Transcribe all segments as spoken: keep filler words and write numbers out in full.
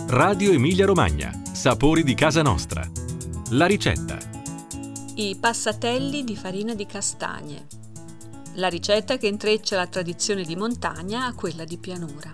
Radio Emilia Romagna, sapori di casa nostra. La ricetta. I passatelli di farina di castagne. La ricetta che intreccia la tradizione di montagna a quella di pianura.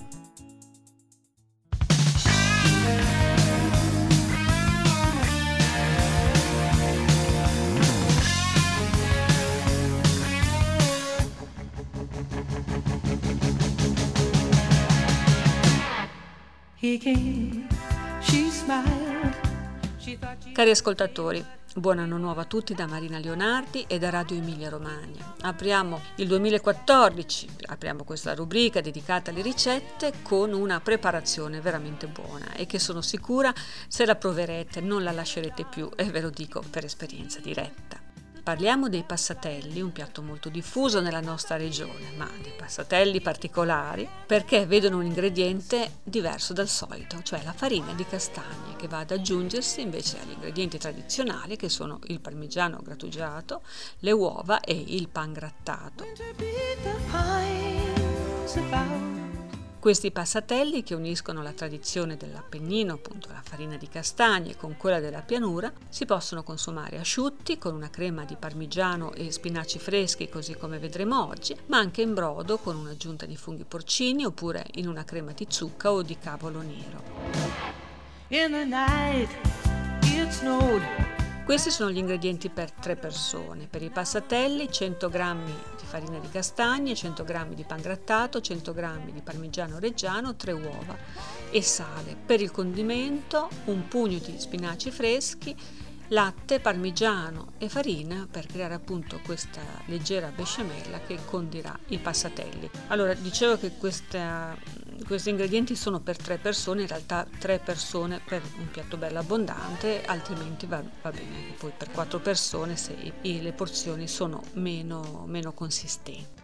Cari ascoltatori, buon anno nuovo a tutti da Marina Leonardi e da Radio Emilia Romagna. Apriamo il duemilaquattordici, apriamo questa rubrica dedicata alle ricette con una preparazione veramente buona e che sono sicura, se la proverete non la lascerete più, e ve lo dico per esperienza diretta. Parliamo dei passatelli, un piatto molto diffuso nella nostra regione, ma dei passatelli particolari perché vedono un ingrediente diverso dal solito, cioè la farina di castagne, che va ad aggiungersi invece agli ingredienti tradizionali che sono il parmigiano grattugiato, le uova e il pangrattato. Questi passatelli, che uniscono la tradizione dell'Appennino, appunto la farina di castagne, con quella della pianura, si possono consumare asciutti con una crema di parmigiano e spinaci freschi, così come vedremo oggi, ma anche in brodo con un'aggiunta di funghi porcini oppure in una crema di zucca o di cavolo nero. In the night, it snowed. Questi sono gli ingredienti per tre persone. Per i passatelli cento grammi di farina di castagne, cento grammi di pangrattato, cento grammi di parmigiano reggiano, tre uova e sale. Per il condimento un pugno di spinaci freschi, latte, parmigiano e farina per creare appunto questa leggera besciamella che condirà i passatelli. Allora, dicevo che questa, questi ingredienti sono per tre persone, in realtà tre persone per un piatto bello abbondante, altrimenti va, va bene poi per quattro persone se i, le porzioni sono meno, meno consistenti.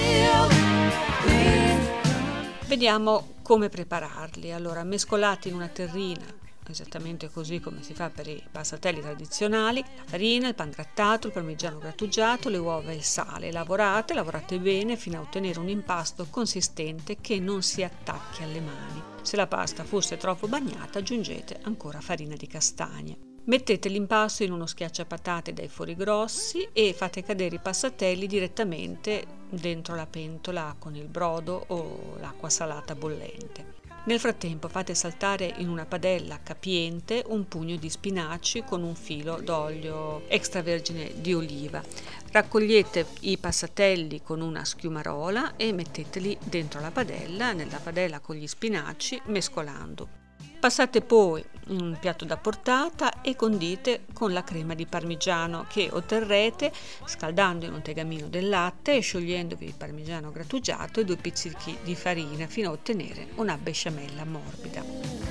Vediamo come prepararli. Allora, mescolati in una terrina, esattamente così come si fa per i passatelli tradizionali, la farina, il pangrattato, il parmigiano grattugiato, le uova e il sale. Lavorate, lavorate bene fino a ottenere un impasto consistente che non si attacchi alle mani. Se la pasta fosse troppo bagnata, aggiungete ancora farina di castagne. Mettete l'impasto in uno schiacciapatate dai fori grossi e fate cadere i passatelli direttamente dentro la pentola con il brodo o l'acqua salata bollente. Nel frattempo fate saltare in una padella capiente un pugno di spinaci con un filo d'olio extravergine di oliva. Raccogliete i passatelli con una schiumarola e metteteli dentro la padella, nella padella con gli spinaci, mescolando. Passate poi in un piatto da portata e condite con la crema di parmigiano che otterrete scaldando in un tegamino del latte e sciogliendovi il parmigiano grattugiato e due pizzichi di farina fino a ottenere una besciamella morbida.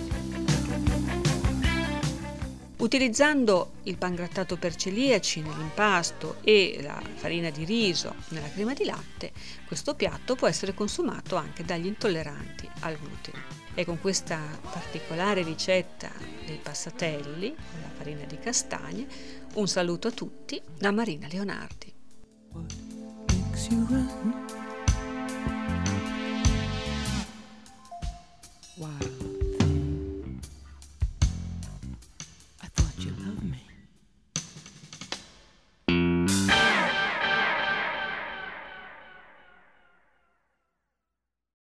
Utilizzando il pangrattato per celiaci nell'impasto e la farina di riso nella crema di latte, questo piatto può essere consumato anche dagli intolleranti al glutine. E con questa particolare ricetta dei passatelli con la farina di castagne, un saluto a tutti da Marina Leonardi. What makes you run? Wow.